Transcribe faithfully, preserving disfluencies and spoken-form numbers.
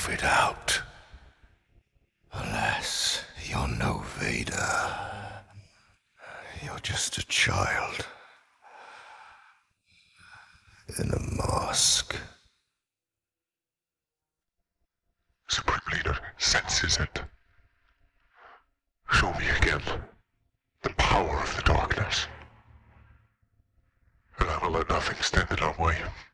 tough it out. Alas, you're no Vader. You're just a child. In a mask. Supreme Leader senses it. Show me again the power of the darkness, and I will let nothing stand in our way.